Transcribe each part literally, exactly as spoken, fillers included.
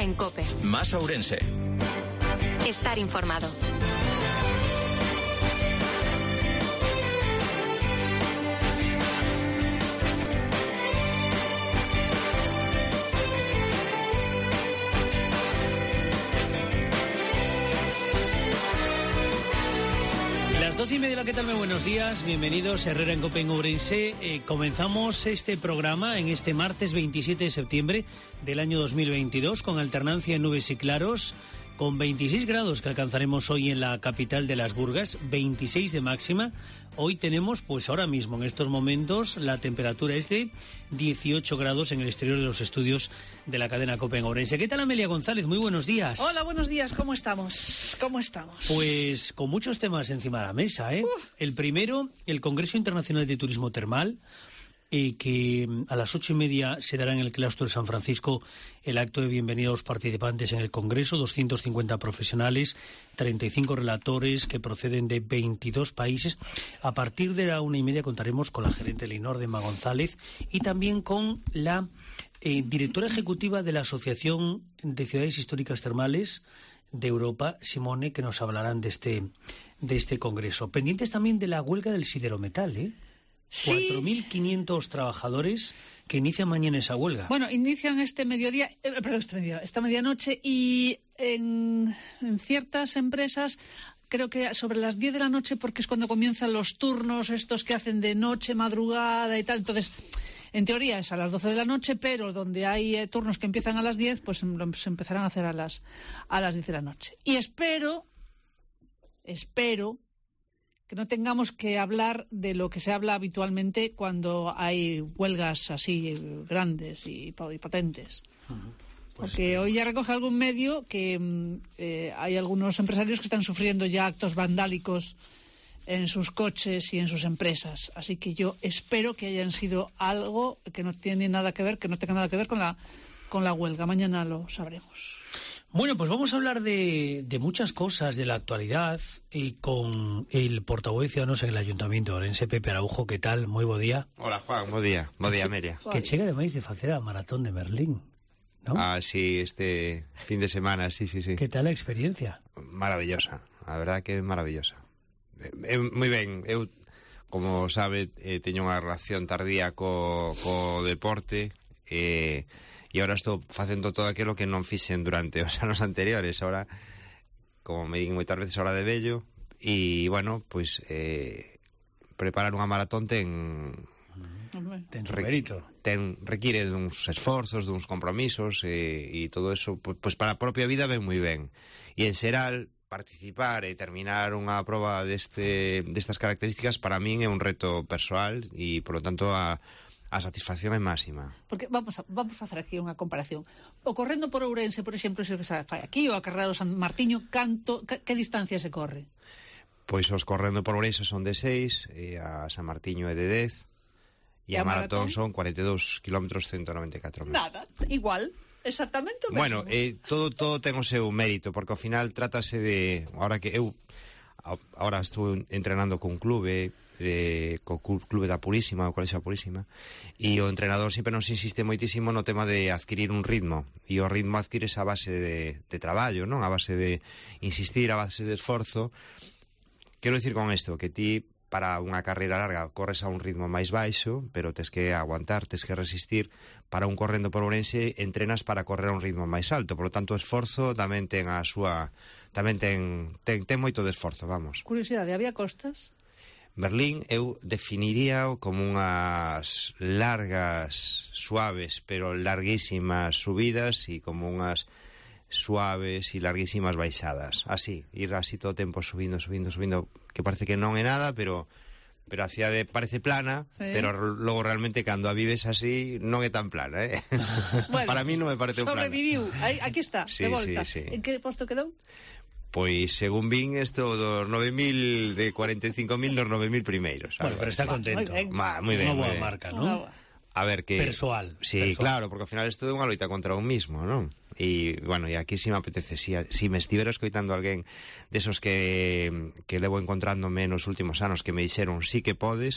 en COPE. Más Ourense. Estar informado. doce y media, ¿qué tal? Muy buenos días, bienvenidos a Herrera en COPE en Ourense. Eh, comenzamos este programa en este martes veintisiete de septiembre del año dos mil veintidós con alternancia en nubes y claros, con veintiséis grados que alcanzaremos hoy en la capital de las Burgas, veintiséis de máxima. Hoy tenemos, pues ahora mismo, en estos momentos, la temperatura es de dieciocho grados en el exterior de los estudios de la cadena COPE en Ourense. ¿Qué tal, Amelia González? Muy buenos días. Hola, buenos días. ¿Cómo estamos? ¿Cómo estamos? Pues con muchos temas encima de la mesa, ¿eh? Uh. El primero, el Congreso Internacional de Turismo Termal, eh, que a las ocho y media se dará en el claustro de San Francisco el acto de bienvenida a los participantes en el Congreso, doscientos cincuenta profesionales, treinta y cinco relatores que proceden de veintidós países. A partir de la una y media contaremos con la gerente Leonor de Emma González y también con la eh, directora ejecutiva de la Asociación de Ciudades Históricas Termales de Europa, Simone, que nos hablarán de este, de este congreso. Pendientes también de la huelga del siderometal, ¿eh? Sí. cuatro mil quinientos trabajadores que inician mañana esa huelga. Bueno, inician este mediodía, eh, perdón, este mediodía, esta medianoche, y en, en ciertas empresas creo que sobre las diez de la noche, porque es cuando comienzan los turnos estos que hacen de noche, madrugada y tal. Entonces, en teoría es a las doce de la noche, pero donde hay eh, turnos que empiezan a las diez, pues se empezarán a hacer a las, a las diez de la noche. Y espero, espero... que no tengamos que hablar de lo que se habla habitualmente cuando hay huelgas así grandes y, y potentes. Uh-huh. Pues porque sí. Hoy ya recoge algún medio que eh, hay algunos empresarios que están sufriendo ya actos vandálicos en sus coches y en sus empresas. Así que yo espero que hayan sido algo que no tiene nada que ver, que no tenga nada que ver con la, con la huelga. Mañana lo sabremos. Bueno, pues vamos a hablar de, de muchas cosas de la actualidad y con el portavoz de Ciudadanos en el Ayuntamiento de Ourense, Pepe Araujo. ¿Qué tal? Muy bo día. Hola, Juan, bo día. Bo día, Amelia. Que chega ademais de facer a Maratón de Merlín, ¿no? Ah, sí, este fin de semana, sí, sí, sí. ¿Qué tal a experiencia? Maravillosa, a verdad que é maravillosa. Eh, moi ben, eu, como sabe, eh, teño unha relación tardía co, co deporte, e... Eh, E agora estou facendo todo aquilo que non fixen durante os anos anteriores. Ahora, como me digo moitas veces, hora de vello. E, bueno, pois, eh, preparar unha maratón ten... Ten su mérito. Ten, require duns esforzos, duns compromisos, e, e todo eso, pois, pois para a propia vida ven moi ben. E, en xeral, participar e terminar unha proba deste, destas características, para min é un reto persoal e, por lo tanto, a... a satisfacción é máxima. Porque vamos a, vamos a facer aquí unha comparación. O correndo por Ourense, por exemplo, se que se fai aquí, ou a carrera do San Martiño, canto, que, que distancia se corre? Pois os correndo por Ourense son de seis, e a San Martiño é de dez, e, e a, a maratón, maratón son cuarenta e dous kilómetros ciento noventa e catro metros. Nada, igual, exactamente o mesmo. Bueno, eh, todo, todo ten o seu mérito, porque ao final trátase de... Ahora que eu... Ahora estou entrenando con un clube, de, co clube da Purísima, o Colexio da Purísima, e o entrenador sempre nos insiste moitísimo no tema de adquirir un ritmo, e o ritmo adquires a base de, de traballo, non? A base de insistir, a base de esforzo. Quero dicir con isto, que ti para unha carreira larga corres a un ritmo máis baixo, pero tes que aguantar, tes que resistir. Para un correndo por Ourense entrenas para correr a un ritmo máis alto, por lo tanto o esforzo tamén ten a súa... tamén ten, ten, ten moito de esforzo, vamos. Curiosidade, había costas? Berlín eu definiría como unhas largas, suaves, pero larguísimas subidas e como unhas suaves e larguísimas baixadas. Así, ir así todo o tempo subindo, subindo, subindo, que parece que non é nada, pero... pero a cidade parece plana, sí. Pero logo realmente cando a vives así non é tan plana, eh? Bueno, para mí non me parece plana. Sobreviviu, aí, aquí está, sí, de volta. Sí, sí. En que posto quedou? Pois, según vin, isto dos nove mil, de cuarenta e cinco mil nos nove mil primeiros. Bueno, pero está contento. Ma, moi ben, unha boa ben. marca, non? A ver, que... Persoal. Sí, persoal. Claro, porque ao final isto é unha loita contra un mismo, non? E, bueno, e aquí si me apetece, si, si me estivera escoitando alguén desos que, que levo encontrándome nos últimos anos que me dixeron sí que podes,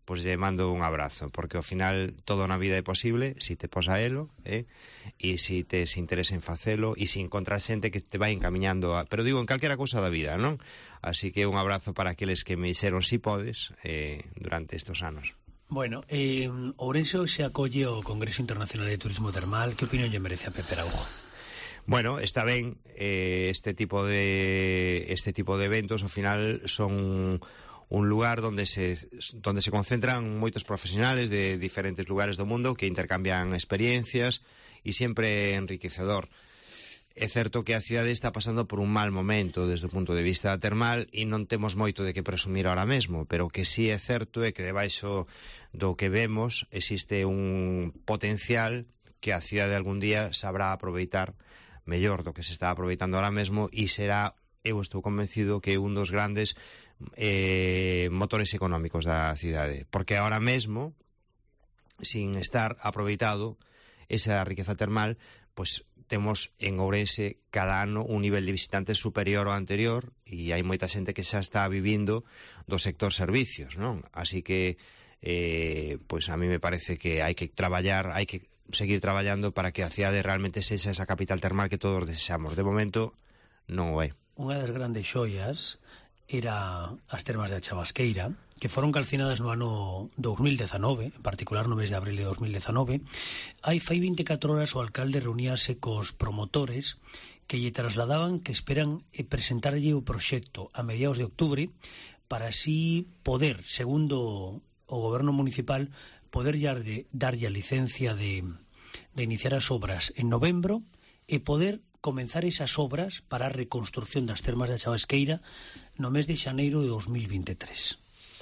pois lle mando un abrazo, porque ao final todo na vida é posible se si te pos a elo, eh? E se si te se interesa en facelo, e se si encontrar xente que te vai encamiñando a... Pero digo, en calquera cousa da vida, non? Así que un abrazo para aqueles que me dixeron si podes eh, durante estes anos. Bueno, eh, Ourense se acolle o Congreso Internacional de Turismo Termal. Que opinión lle merece a Pepe Araujo? Bueno, está ben, eh, este tipo de este tipo de eventos ao final son un lugar donde se donde se concentran moitos profesionales de diferentes lugares do mundo que intercambian experiencias e sempre enriquecedor. É certo que a cidade está pasando por un mal momento desde o punto de vista termal e non temos moito de que presumir ahora mesmo, pero o que sí é certo é que debaixo do que vemos existe un potencial que a cidade algún día sabrá aproveitar mellor do que se está aproveitando ahora mesmo e será, eu estou convencido, que é un dos grandes eh, motores económicos da cidade, porque ahora mesmo, sin estar aproveitado esa riqueza termal, pois temos en Ourense cada ano un nivel de visitantes superior ao anterior e hai moita xente que xa está vivindo do sector servicios, non? Así que eh, pois a mí me parece que hai que traballar, hai que seguir traballando para que a cidade realmente sexa esa capital termal que todos desexamos. De momento non o é. Unha das grandes xoias era as termas de Chavasqueira, que foron calcinadas no ano dous mil dezanove, en particular no mes de abril de dous mil dezanove. Hai fai vinte e catro horas o alcalde reuníase cos promotores que lle trasladaban que esperan presentarlle o proxecto a mediados de octubre para así poder, segundo o goberno municipal, poder darlle, darlle a licencia de, de iniciar as obras en novembro e poder comenzar esas obras para a reconstrucción das termas de Chavasqueira no mes de xaneiro de dous mil vinte e tres.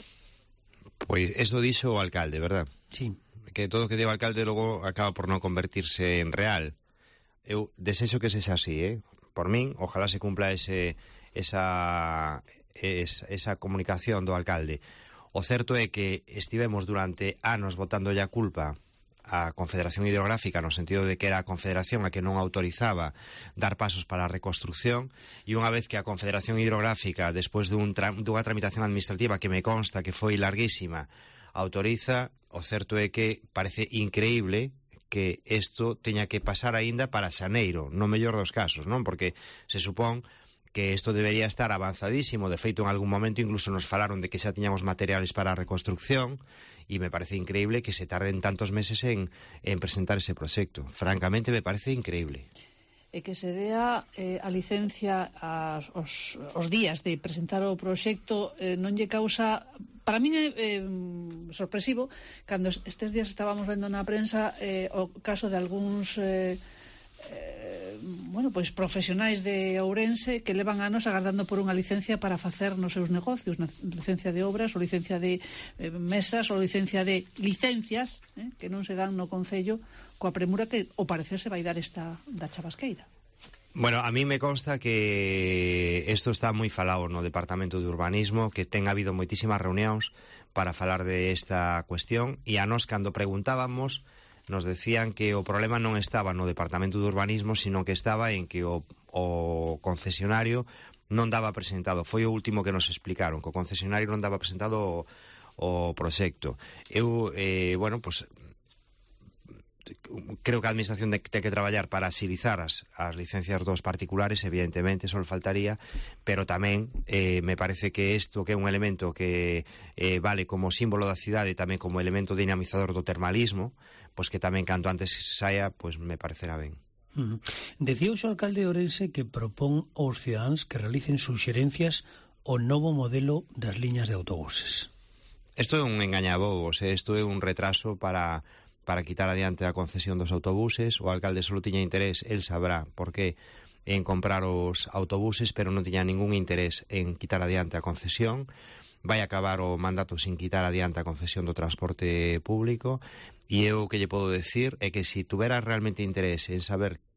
Pois eso dixo o alcalde, verdad? Sí. Que todo o que diga o alcalde logo acaba por non convertirse en real. Eu desexo que sexa así, eh? Por min, ojalá se cumpla ese, esa, esa, esa comunicación do alcalde. O certo é que estivemos durante anos botándolle a culpa a Confederación Hidrográfica no sentido de que era a Confederación a que non autorizaba dar pasos para a reconstrucción, e unha vez que a Confederación Hidrográfica, despois dun tra dunha tramitación administrativa que me consta que foi larguísima, autoriza, o certo é que parece increíble que isto teña que pasar aínda para xaneiro, no mellor dos casos, non? Porque se supón que isto debería estar avanzadísimo. De feito, en algún momento incluso nos falaron de que xa tiñamos materiales para a reconstrucción, e me parece increíble que se tarden tantos meses en, en presentar ese proxecto. Francamente, me parece increíble. E que se dea eh, a licencia aos, os, os días de presentar o proxecto eh, non lle causa... Para mí é eh, sorpresivo cando estes días estábamos vendo na prensa eh, o caso de algúns... Eh, Eh, bueno, pois profesionais de Ourense que levan anos agardando por unha licencia para facer nos seus negocios, na licencia de obras ou licencia de eh, mesas ou licencia de licencias eh, que non se dan no Concello coa premura que ao parecer se vai dar esta da Chavasqueira. Bueno, a mí me consta que isto está moi falado no Departamento de Urbanismo, que ten habido moitísimas reunións para falar de esta cuestión, e a nós cando preguntábamos nos decían que o problema non estaba no Departamento de Urbanismo, sino que estaba en que o, o concesionario non daba presentado. Foi o último que nos explicaron, que o concesionario non daba presentado o, o proxecto. Eu, eh, bueno, pues creo que a administración ten que traballar para axilizar as, as licencias dos particulares, evidentemente, só faltaría, pero tamén eh, me parece que isto que é un elemento que eh, vale como símbolo da cidade e tamén como elemento dinamizador do termalismo, pois que tamén canto antes saia, pois me parecerá ben. Uh -huh. Decía o xo alcalde de Ourense que propón aos cidadáns que realicen suxerencias ao novo modelo das liñas de autobuses. Isto é un engañabobos, isto é un retraso para... para quitar adiante a concesión dos autobuses. O alcalde só tiña interés, el sabrá por qué, en comprar os autobuses, pero non tiña ningún interés en quitar adiante a concesión. Vai acabar o mandato sin quitar adiante a concesión do transporte público, e eu o que lle podo decir é que se tuvera realmente interés en saber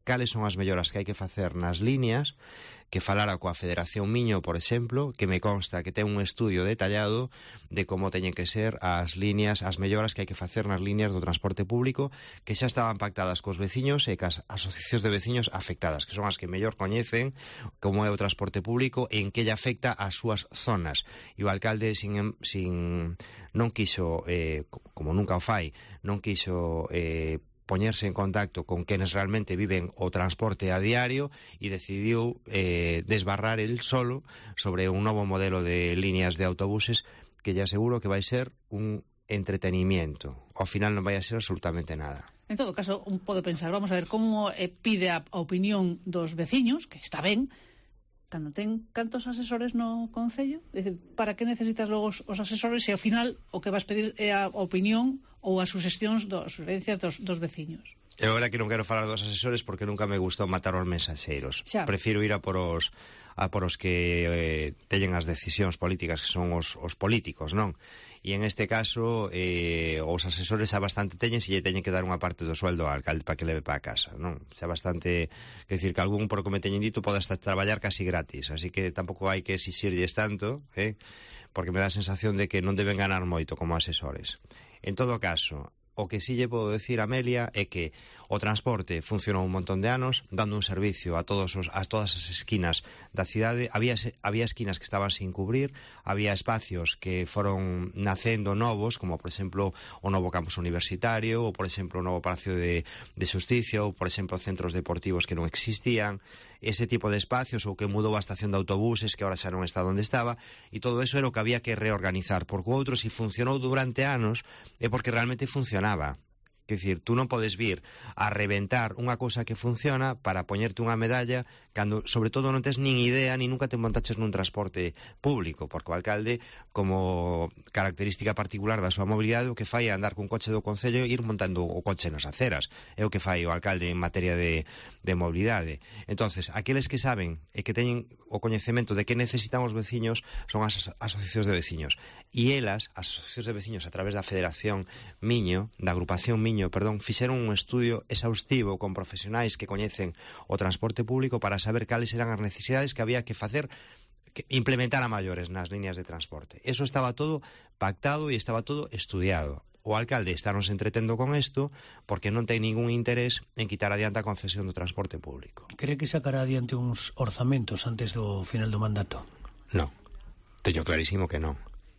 cales son as melloras que hai que facer nas líneas, que falara coa Federación Miño, por exemplo, que me consta que ten un estudio detallado de como teñen que ser as líneas, as melloras que hai que facer nas líneas do transporte público, que xa estaban pactadas cos veciños e cas asociacións de veciños afectadas, que son as que mellor coñecen como é o transporte público e en que lle afecta ás súas zonas. E o alcalde sin, sin non quiso, eh, como nunca o fai, non quiso eh, poñerse en contacto con quenes realmente viven o transporte a diario e decidiu eh, desbarrar el solo sobre un novo modelo de líneas de autobuses que lle aseguro que vai ser un entretenimiento. Ao final non vai a ser absolutamente nada. En todo caso, un pode pensar, vamos a ver como eh, pide a, a opinión dos veciños, que está ben, cando ten cantos asesores no Concello, é dicir, para que necesitas logo os, os asesores se ao final o que vas pedir é a opinión ou as suxestións, as sugerencias dos, dos veciños? Eu agora que non quero falar dos asesores porque nunca me gustou matar os mensacheiros. Xa. Prefiro ir a por os, a por os que eh, teñen as decisións políticas, que son os, os políticos, non? E en este caso eh, os asesores xa bastante teñen se lle teñen que dar unha parte do sueldo ao alcalde para que leve para a casa, non? Xa bastante, quer decir que algún, por o que me teñen dito, pode hasta traballar casi gratis, así que tampouco hai que exixirlles tanto, eh? Porque me dá a sensación de que non deben ganar moito como asesores. En todo caso, o que sí lle podo decir a Amelia é que o transporte funcionou un montón de anos dando un servicio a todos os, a todas as esquinas da cidade. Había, había esquinas que estaban sin cubrir, había espacios que foron nacendo novos, como por exemplo o novo campus universitario, ou por exemplo o novo Palacio de, de Xusticia, ou por exemplo centros deportivos que non existían, ese tipo de espacios, ou que mudou a estación de autobuses que ahora xa non está onde estaba, e todo eso era o que había que reorganizar, porque o outro, se funcionou durante anos, é porque realmente funcionaba. Quer dicir, tú non podes vir a reventar unha cousa que funciona para poñerte unha medalla cando, sobre todo, non tes nin idea ni nunca te montaches nun transporte público, porque o alcalde, como característica particular da súa mobilidade, o que fai é andar cun coche do Concello e ir montando o coche nas aceras. É o que fai o alcalde en materia de, de mobilidade. Entonces, aqueles que saben e que teñen o coñecemento de que necesitan os veciños son as asociacións de veciños. E elas, as asociacións de veciños, a través da Federación Miño, da agrupación Miño, perdón, fixeron un estudio exhaustivo con profesionais que coñecen o transporte público para saber cales eran as necesidades que había que facer, que implementar a maiores nas líneas de transporte. Eso estaba todo pactado e estaba todo estudiado. O alcalde estános entretendo con isto porque non ten ningún interés en quitar adiante a concesión do transporte público. Cree que sacará adiante uns orzamentos antes do final do mandato? Non, teño clarísimo que non.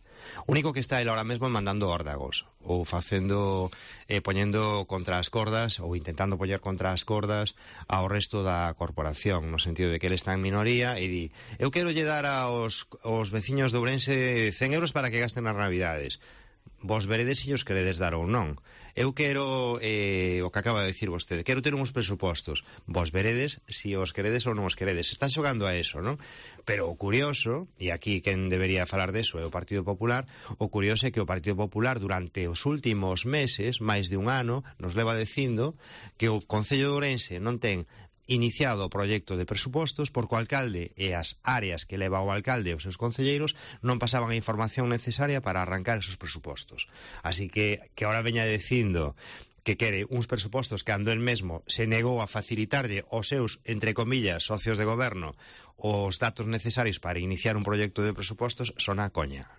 O único que está ele ahora mesmo é mandando órdagos ou facendo, eh, poñendo contra as cordas ou intentando poñer contra as cordas ao resto da corporación, no sentido de que ele está en minoría e di, eu quero lle dar aos, aos veciños de Ourense cen euros para que gasten nas navidades. Vos veredes se os queredes dar ou non. Eu quero, eh, o que acaba de dicir vostede, quero ter uns presupostos. Vos veredes se os queredes ou non os queredes. Están xogando a eso, non? Pero o curioso, e aquí quen debería falar deso é o Partido Popular, o curioso é que o Partido Popular durante os últimos meses, máis de un ano, nos leva dicindo que o Concello de Ourense non ten iniciado o proxecto de presupostos porque o alcalde e as áreas que leva o alcalde e os seus concelleiros non pasaban a información necesaria para arrancar esos presupostos. Así que que ahora veña dicindo que quere uns presupostos cando el mesmo se negou a facilitarlle aos seus, entre comillas, socios de goberno os datos necesarios para iniciar un proxecto de presupostos son a coña.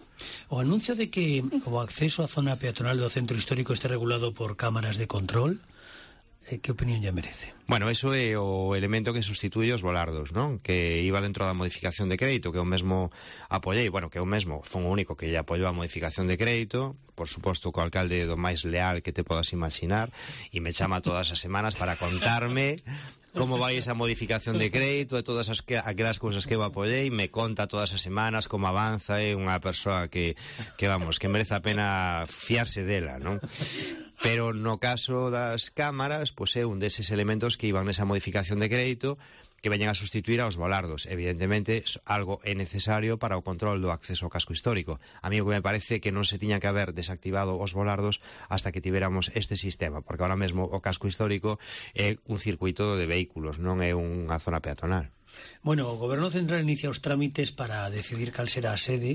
O anuncio de que o acceso á zona peatonal do centro histórico este regulado por cámaras de control, que opinión lle merece? Bueno, eso é o elemento que sustituye os volardos, non? Que iba dentro da modificación de crédito, que eu mesmo apoiei, bueno, que eu mesmo fui o único que lle apoiou a modificación de crédito, por suposto co alcalde do máis leal que te podas imaginar, e me chama todas as semanas para contarme como vai esa modificación de crédito e todas as que, aquelas cousas que eu apoiei, me conta todas as semanas como avanza, é unha persoa que, que vamos, que merece a pena fiarse dela, non? Pero no caso das cámaras, pois é un deses elementos que iban nesa modificación de crédito que veñen a sustituir aos volardos. Evidentemente, algo é necesario para o control do acceso ao casco histórico. A mí o que me parece que non se tiña que haber desactivado os volardos hasta que tiveramos este sistema, porque ahora mesmo o casco histórico é un circuito de vehículos, non é unha zona peatonal. Bueno, o Goberno Central inicia os trámites para decidir cal será a sede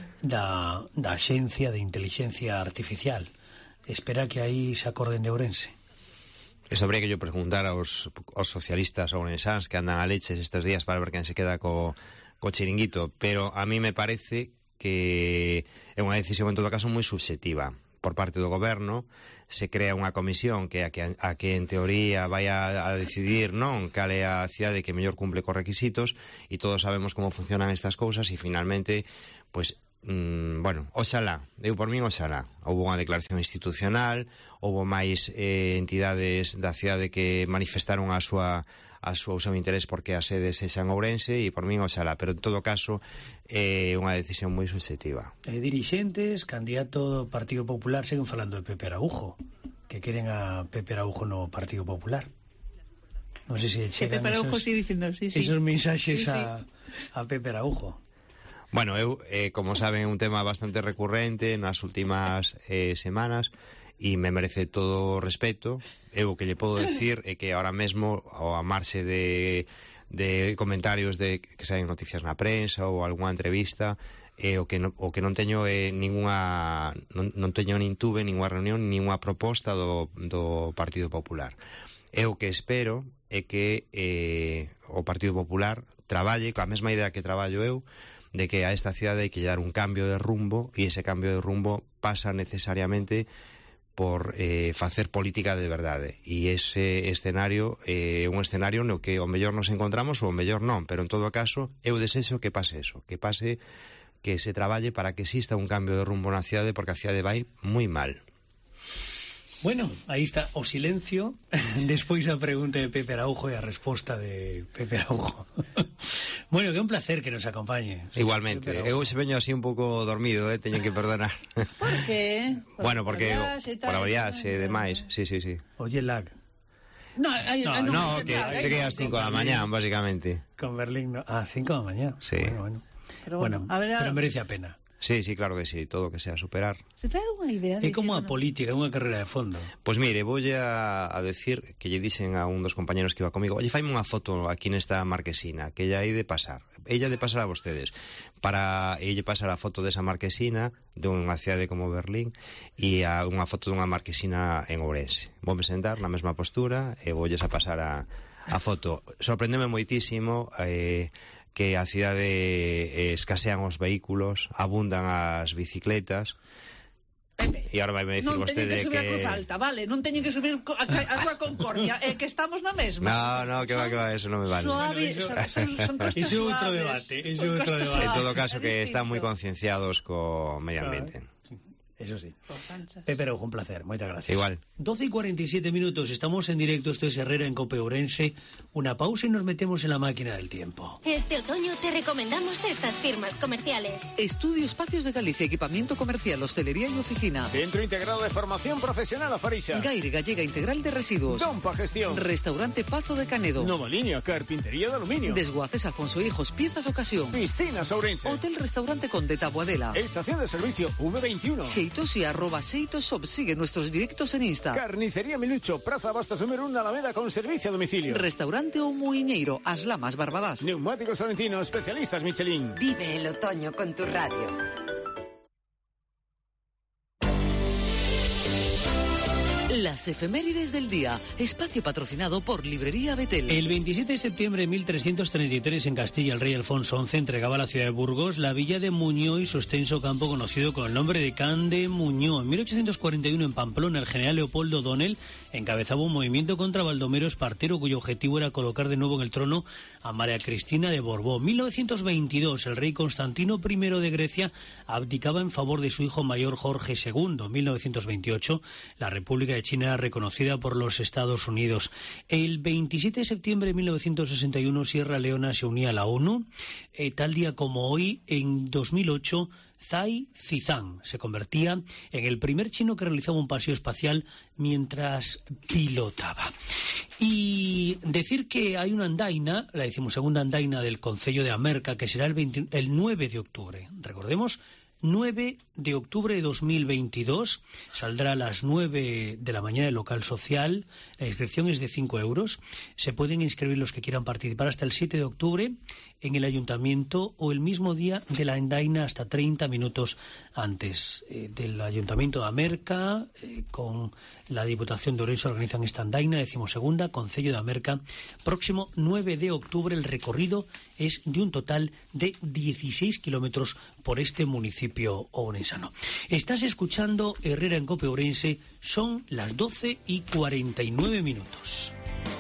da, da Axencia de Intelixencia Artificial. Espera que aí se acorden de Ourense. Eso habría que yo preguntar aos, aos socialistas ourensáns que andan a leches estes días para ver quen se queda co, co chiringuito, pero a mí me parece que é unha decisión en todo caso moi subxectiva por parte do goberno. Se crea unha comisión que a que, a que en teoría vai a, a decidir non cal é a cidade que mellor cumple cos requisitos, e todos sabemos como funcionan estas cousas, e finalmente, pois, Mm, bueno, oxalá, eu por min oxalá. Houve unha declaración institucional, houve máis eh, entidades da cidade que manifestaron a súa a súa, o seu interés porque a sede sexa en Ourense, e por min oxalá, pero en todo caso é eh, unha decisión moi subxectiva. E dirixentes, candidato do Partido Popular, seguen falando de Pepe Araujo, que queren a Pepe Araujo no Partido Popular. Non sei se chegan Pepe Araujo esos, sí dicindo, sí, sí. esos mensaxes sí, sí. A, a Pepe Araujo. Bueno, eu, eh, como saben, é un tema bastante recurrente nas últimas eh, semanas, e me merece todo o respeto. Eu o que lle podo decir é que ahora mesmo, ao a marxe de, de comentarios de que saen noticias na prensa ou algunha entrevista, eh, o, que no, o que non teño é eh, ninguna non, non teño nin tuve ninguna reunión, ninguna proposta do, do Partido Popular. Eu o que espero é que eh, o Partido Popular traballe coa mesma idea que traballo eu, de que a esta cidade hai que dar un cambio de rumbo, e ese cambio de rumbo pasa necesariamente por eh, facer política de verdade, e ese escenario é eh, un escenario no que o mellor nos encontramos ou o mellor non, pero en todo caso eu desexo que pase eso, que pase, que se traballe para que exista un cambio de rumbo na cidade, porque a cidade vai moi mal. Bueno, aí está o silencio despois da pregunta de Pepe Araujo e a resposta de Pepe Araujo. Bueno, que é un placer que nos acompañe. Igualmente, eu se veño así un pouco dormido, eh, teñen que perdonar. Por qué? Por Bueno, porque por a viaxe e demais, sí, sí, sí. Oye, lag. No, hay, No, hay, No, que cheguei ás cinco da mañá, basicamente. Con Berlín, no. Ah, cinco da mañá. Sí. Bueno, bueno. Pero Bueno, bueno, a ver, a- pero merece a pena. Sí, sí, claro que sí, todo que sea superar. Se trae unha idea É como a dicindo- política, é unha carreira de fondo. Pois mire, voulle a, a decir que lle dixen a un dos compañeros que iba comigo: oye, faime unha foto aquí nesta marquesina, que ella hai de pasar. Ella de pasar a vostedes. Para elle pasar a foto desa marquesina dunha cidade como Berlín, e a unha foto dunha marquesina en Ourense. Voume sentar na mesma postura e voulles a pasar a, a foto. Sorprendeme moitísimo eh, que a cidade eh, escasean os vehículos, abundan as bicicletas. Pepe, E agora vai me dicir non teñen vostede que subir que... a Cruz Alta, vale? Non teñen que subir co- a, ca- a Rúa Concordia, é que estamos na mesma. No, no, que va, que va, eso non me vale. Suave, Bueno, eso- son, son, son costas Ese é outro suaves, debate, ese son é outro costas debate. En suaves, todo caso, é que están moi distinto. concienciados co medio ambiente. Eso sí. Por Sánchez. Pepe Araujo, un placer, moitas gracias. Igual. doce y cuarenta y siete minutos, estamos en directo, esto es Herrera en Cope Ourense. Una pausa y nos metemos en la máquina del tiempo. Este otoño te recomendamos estas firmas comerciales. Estudio Espacios de Galicia, equipamiento comercial, hostelería y oficina. Centro Integrado de Formación Profesional a Farixa. Gaire Gallega Integral de Residuos. Dompa Gestión. Restaurante Pazo de Canedo. Nova Línea, carpintería de aluminio. Desguaces Alfonso Hijos, piezas ocasión. Piscinas Ourense. Hotel Restaurante Conde Taboadela. Estación de servicio V veintiuno. Xeitos y arroba Xeitos Shop. Sigue nuestros directos en Insta. Carnicería Milucho, Praza Bastos número uno, Alameda, con servicio a domicilio. Restaurante O Muiñeiro, As Lamas Barbadas. Neumáticos Sorrentino, especialistas Michelin. Vive el otoño con tu radio. Las efemérides del día. Espacio patrocinado por Librería Betel. El veintisiete de septiembre de mil trescientos treinta y tres en Castilla, el rey Alfonso once entregaba a la ciudad de Burgos la villa de Muñó y su extenso campo conocido con el nombre de Can de Muñó. En mil ochocientos cuarenta y uno en Pamplona, el general Leopoldo O'Donnell encabezaba un movimiento contra Baldomero Espartero, cuyo objetivo era colocar de nuevo en el trono a María Cristina de Borbón. mil novecientos veintidós, el rey Constantino primero de Grecia abdicaba en favor de su hijo mayor Jorge segundo. mil novecientos veintiocho, la República de China era reconocida por los Estados Unidos. El veintisiete de septiembre de mil novecientos sesenta y uno, Sierra Leona se unía a la ONU. Eh, tal día como hoy, en dos mil ocho, Zhai Zizang se convertía en el primer chino que realizaba un paseo espacial mientras pilotaba. Y decir que hay una andaina, la decimosegunda andaina del Concello de Amerca, que será el, veinte, el nueve de octubre. Recordemos, nueve de octubre de dos mil veintidós, saldrá a las nueve de la mañana el local social. La inscripción es de cinco euros. Se pueden inscribir los que quieran participar hasta el siete de octubre en el ayuntamiento, o el mismo día de la andaina hasta treinta minutos antes eh, del ayuntamiento de Amerca, eh, con la Diputación de Ourense organizan esta andaina, decimosegunda, Concello de Amerca. Próximo nueve de octubre, el recorrido es de un total de dieciséis kilómetros por este municipio ourensano. Estás escuchando Herrera en Cope Ourense, son las doce y cuarenta y nueve minutos.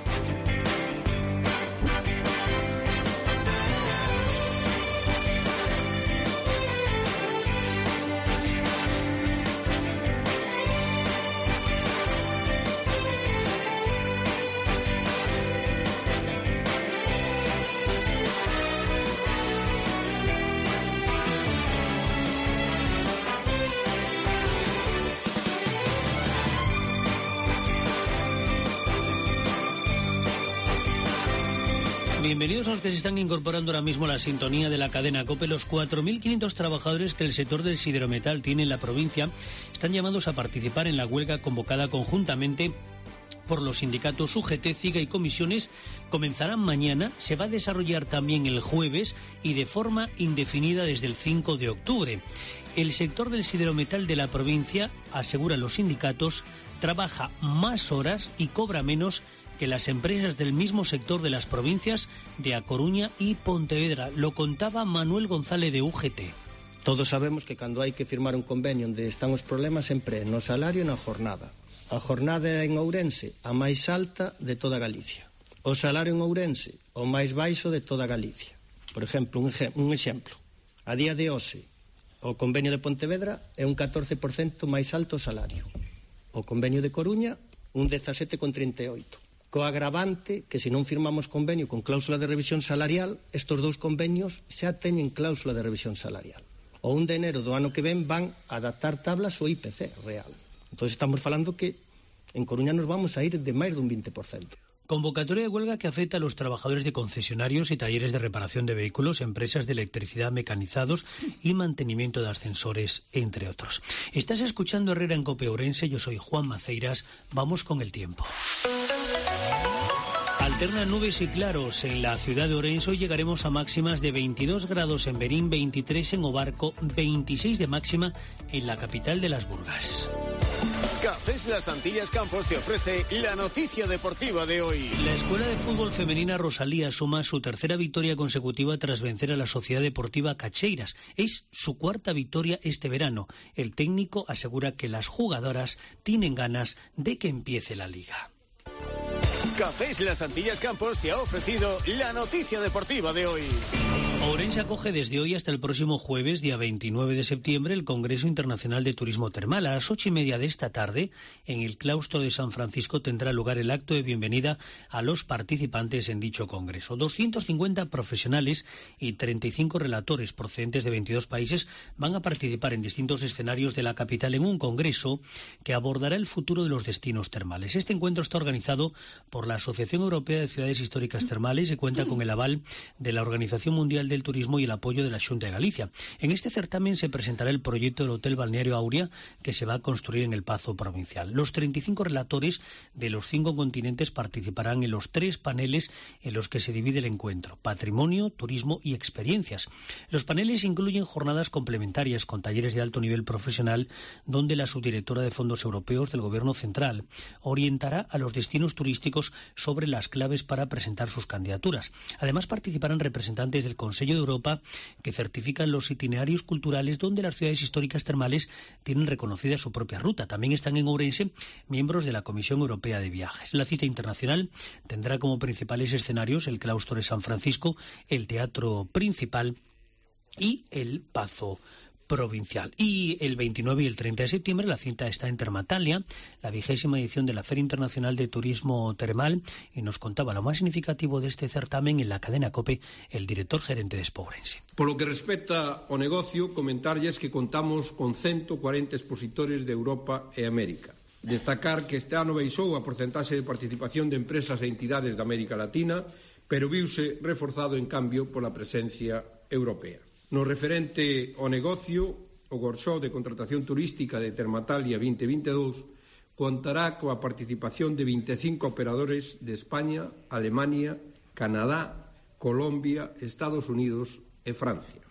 Bienvenidos a los que se están incorporando ahora mismo a la sintonía de la cadena COPE. Los cuatro mil quinientos trabajadores que el sector del siderometal tiene en la provincia están llamados a participar en la huelga convocada conjuntamente por los sindicatos U G T, CIGA y comisiones. Comenzarán mañana, se va a desarrollar también el jueves y de forma indefinida desde el cinco de octubre. El sector del siderometal de la provincia, aseguran los sindicatos, trabaja más horas y cobra menos que las empresas del mismo sector de las provincias de A Coruña y Pontevedra. Lo contaba Manuel González de U G T. Todos sabemos que cando hai que firmar un convenio onde están os problemas sempre no salario e na jornada. A jornada en Ourense a máis alta de toda Galicia. O salario en Ourense o máis baixo de toda Galicia. Por exemplo, un, un exemplo. A día de hoxe, o convenio de Pontevedra é un catorce por cento máis alto o salario. O convenio de Coruña, un dezasete con trinta e oito. Co agravante que se non firmamos convenio con cláusula de revisión salarial, estos dous convenios xa teñen cláusula de revisión salarial. O un de enero do ano que ven van a adaptar tablas ao I P C real. Entón estamos falando que en Coruña nos vamos a ir de máis dun veinte por cento. Convocatoria de huelga que afecta a los trabajadores de concesionarios y talleres de reparación de vehículos, empresas de electricidad, mecanizados y mantenimiento de ascensores, entre otros. Estás escuchando Herrera en Cope Ourense, yo soy Juan Maceiras. Vamos con el tiempo. Alternan nubes y claros en la ciudad de Ourense. Hoy llegaremos a máximas de veintidós grados en Berín, veintitrés en Obarco, veintiséis de máxima en la capital de las Burgas. Cafés Las Antillas Campos te ofrece la noticia deportiva de hoy. La Escuela de Fútbol Femenina Rosalía suma su tercera victoria consecutiva tras vencer a la Sociedad Deportiva Cacheiras. Es su cuarta victoria este verano. El técnico asegura que las jugadoras tienen ganas de que empiece la liga. Cafés Las Antillas Campos te ha ofrecido la noticia deportiva de hoy. Ourense acoge desde hoy hasta el próximo jueves, día veintinueve de septiembre, el Congreso Internacional de Turismo Termal. A las ocho y media de esta tarde, en el claustro de San Francisco, tendrá lugar el acto de bienvenida a los participantes en dicho congreso. doscientos cincuenta profesionales y treinta y cinco relatores procedentes de veintidós países van a participar en distintos escenarios de la capital en un congreso que abordará el futuro de los destinos termales. Este encuentro está organizado por la Asociación Europea de Ciudades Históricas Termales y cuenta con el aval de la Organización Mundial del Turismo y el apoyo de la Xunta de Galicia. En este certamen se presentará el proyecto del Hotel Balneario Aurea que se va a construir en el Pazo Provincial. Los treinta y cinco relatores de los cinco continentes participarán en los tres paneles en los que se divide el encuentro: patrimonio, turismo y experiencias. Los paneles incluyen jornadas complementarias con talleres de alto nivel profesional donde la subdirectora de fondos europeos del Gobierno Central orientará a los destinos turísticos sobre las claves para presentar sus candidaturas. Además participarán representantes del Consejo de Europa que certifican los itinerarios culturales donde las ciudades históricas termales tienen reconocida su propia ruta. También están en Ourense miembros de la Comisión Europea de Viajes. La cita internacional tendrá como principales escenarios el claustro de San Francisco, el Teatro Principal y el Pazo Provincial. Y el veintinueve y el treinta de septiembre la cita está en Termatalia, la vigésima edición de la Feria Internacional de Turismo Termal, y nos contaba lo más significativo de este certamen en la cadena COPE el director gerente de Expo Ourense. Por lo que respecta ao negocio, comentarlles que contamos con ciento cuarenta expositores de Europa e América. Destacar que este ano baixou a porcentaxe de participación de empresas e entidades da América Latina, pero viuse reforzado en cambio pola presencia europea. No referente ao negocio, o Workshop de Contratación Turística de Termatalia vinte veintidós contará coa participación de vinte e cinco operadores de España, Alemania, Canadá, Colombia, Estados Unidos e Francia.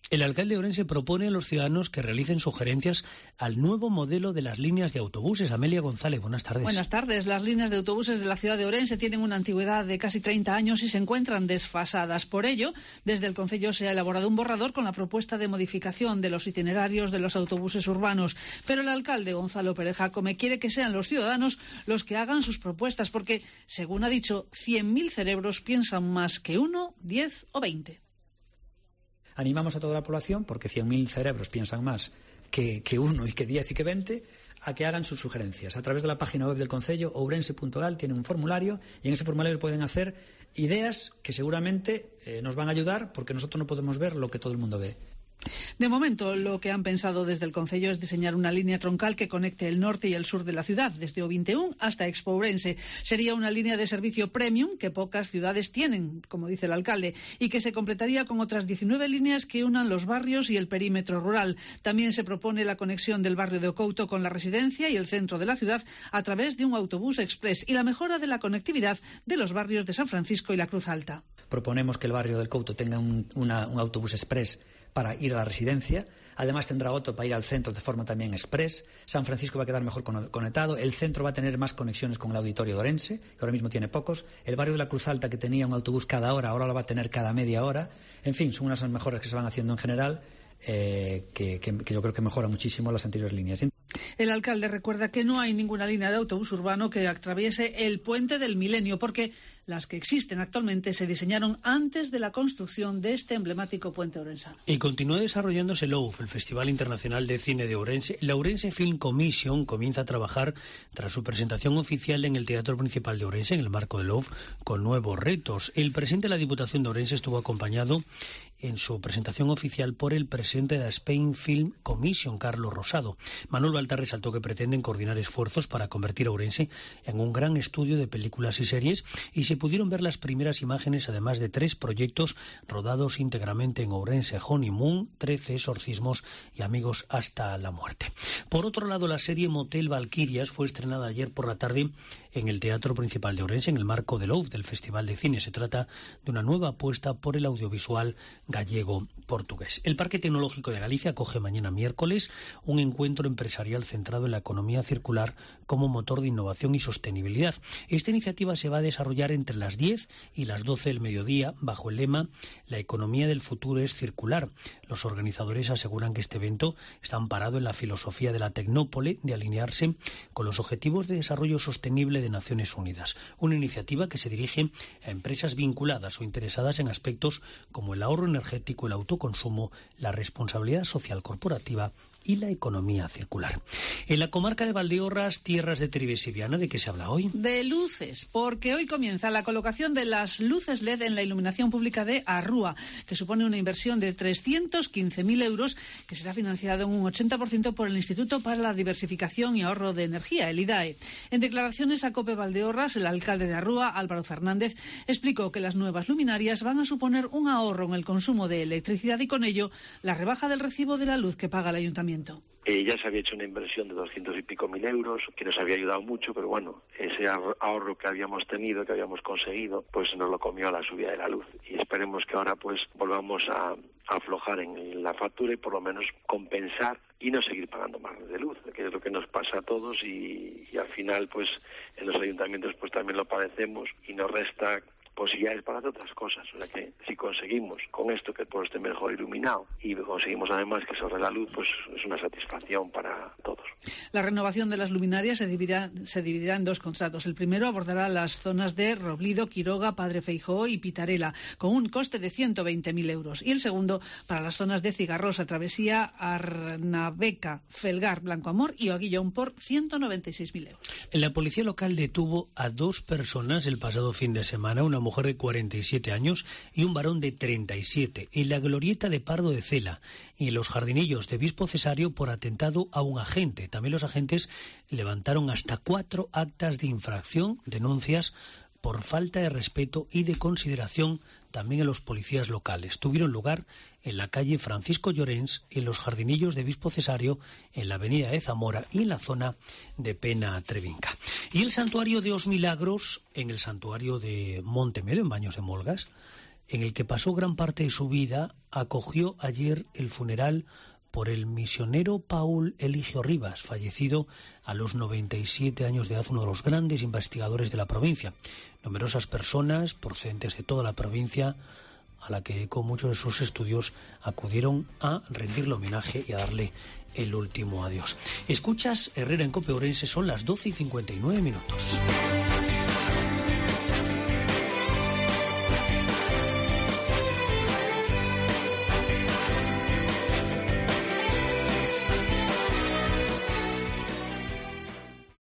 El alcalde de Ourense propone a los ciudadanos que realicen sugerencias al nuevo modelo de las líneas de autobuses. Amelia González, buenas tardes. Buenas tardes. Las líneas de autobuses de la ciudad de Ourense tienen una antigüedad de casi treinta años y se encuentran desfasadas. Por ello, desde el concello se ha elaborado un borrador con la propuesta de modificación de los itinerarios de los autobuses urbanos. Pero el alcalde Gonzalo Pérez Jácome quiere que sean los ciudadanos los que hagan sus propuestas, porque, según ha dicho, cien mil cerebros piensan más que uno, diez o veinte. Animamos a toda la población, porque cien mil cerebros piensan más que, que uno y que diez y que veinte, a que hagan sus sugerencias. A través de la página web del concello, ourense punto oral, tienen un formulario y en ese formulario pueden hacer ideas que seguramente eh, nos van a ayudar, porque nosotros no podemos ver lo que todo el mundo ve. De momento, lo que han pensado desde el concello es diseñar una línea troncal que conecte el norte y el sur de la ciudad, desde O veintiuno hasta Expo Ourense. Sería una línea de servicio premium que pocas ciudades tienen, como dice el alcalde, y que se completaría con otras diecinueve líneas que unan los barrios y el perímetro rural. También se propone la conexión del barrio de Ocouto con la residencia y el centro de la ciudad a través de un autobús express y la mejora de la conectividad de los barrios de San Francisco y la Cruz Alta. Proponemos que el barrio del Couto tenga un, una, un autobús express para ir a la residencia. Además tendrá otro para ir al centro de forma también express. San Francisco va a quedar mejor conectado. El centro va a tener más conexiones con el auditorio de Ourense, que ahora mismo tiene pocos. El barrio de la Cruz Alta, que tenía un autobús cada hora, ahora lo va a tener cada media hora. En fin, son unas de las mejoras que se van haciendo en general, eh, que, que, que yo creo que mejora muchísimo las anteriores líneas. El alcalde recuerda que no hay ninguna línea de autobús urbano que atraviese el Puente del Milenio, porque las que existen actualmente se diseñaron antes de la construcción de este emblemático puente orensano. Y continúa desarrollándose el O U F, el Festival Internacional de Cine de Ourense. La Ourense Film Commission comienza a trabajar tras su presentación oficial en el Teatro Principal de Ourense, en el marco del O U F, con nuevos retos. El presidente de la Diputación de Ourense estuvo acompañado en su presentación oficial por el presidente de la Spain Film Commission, Carlos Rosado. Manuel Baltar resaltó que pretenden coordinar esfuerzos para convertir a Ourense en un gran estudio de películas y series, y se pudieron ver las primeras imágenes, además de tres proyectos rodados íntegramente en Ourense: Honeymoon, trece exorcismos y Amigos hasta la muerte. Por otro lado, la serie Motel Valquirias fue estrenada ayer por la tarde en el Teatro Principal de Ourense en el marco del O U F, del Festival de Cine. Se trata de una nueva apuesta por el audiovisual gallego-portugués. El Parque Tecnológico de Galicia acoge mañana miércoles un encuentro empresarial centrado en la economía circular como motor de innovación y sostenibilidad. Esta iniciativa se va a desarrollar entre las diez y las doce del mediodía bajo el lema «La economía del futuro es circular». Los organizadores aseguran que este evento está amparado en la filosofía de la Tecnópole de alinearse con los Objetivos de Desarrollo Sostenible de Naciones Unidas, una iniciativa que se dirige a empresas vinculadas o interesadas en aspectos como el ahorro energético, el autoconsumo, la responsabilidad social corporativa y la economía circular. En la comarca de Valdeorras, tierras de Trives y Viana, ¿de qué se habla hoy? De luces, porque hoy comienza la colocación de las luces L E D en la iluminación pública de Arrúa, que supone una inversión de trescientos quince mil euros, que será financiada en un ochenta por ciento por el Instituto para la Diversificación y Ahorro de Energía, el IDAE. En declaraciones a COPE Valdeorras, el alcalde de Arrúa, Álvaro Fernández, explicó que las nuevas luminarias van a suponer un ahorro en el consumo de electricidad y con ello la rebaja del recibo de la luz que paga el ayuntamiento. Eh, ya se había hecho una inversión de doscientos y pico mil euros, que nos había ayudado mucho, pero bueno, ese ahorro que habíamos tenido, que habíamos conseguido, pues nos lo comió a la subida de la luz. Y esperemos que ahora pues volvamos a, a aflojar en la factura y por lo menos compensar y no seguir pagando más de luz, que es lo que nos pasa a todos y, y al final pues en los ayuntamientos pues también lo padecemos y nos resta posibilidades para hacer otras cosas. O sea que si conseguimos con esto que el pueblo esté mejor iluminado y conseguimos además que sobre la luz, pues es una satisfacción para todos. La renovación de las luminarias se dividirá, se dividirá en dos contratos. El primero abordará las zonas de Roblido, Quiroga, Padre Feijóo y Pitarela, con un coste de ciento veinte mil euros. Y el segundo para las zonas de Cigarrosa, Travesía, Arnabeca, Felgar, Blanco Amor y Oguillón por ciento noventa y seis mil euros. La policía local detuvo a dos personas el pasado fin de semana, una mujer de cuarenta y siete años y un varón de treinta y siete, en la glorieta de Pardo de Cela y en los Jardinillos de Bispo Cesario por atentado a un agente. También los agentes levantaron hasta cuatro actas de infracción, denuncias por falta de respeto y de consideración también a los policías locales. Tuvieron lugar en la calle Francisco Llorens, en los Jardinillos de Bispo Cesario, en la avenida de Zamora y en la zona de Pena Trevinca. Y el santuario de Os Milagros, en el santuario de Montemedo, en Baños de Molgas, en el que pasó gran parte de su vida, acogió ayer el funeral por el misionero Paul Eligio Rivas, fallecido a los noventa y siete años de edad, uno de los grandes investigadores de la provincia. Numerosas personas procedentes de toda la provincia, a la que con muchos de sus estudios acudieron a rendirle homenaje y a darle el último adiós. Escuchas Herrera en COPE Ourense, son las doce y cincuenta y nueve minutos.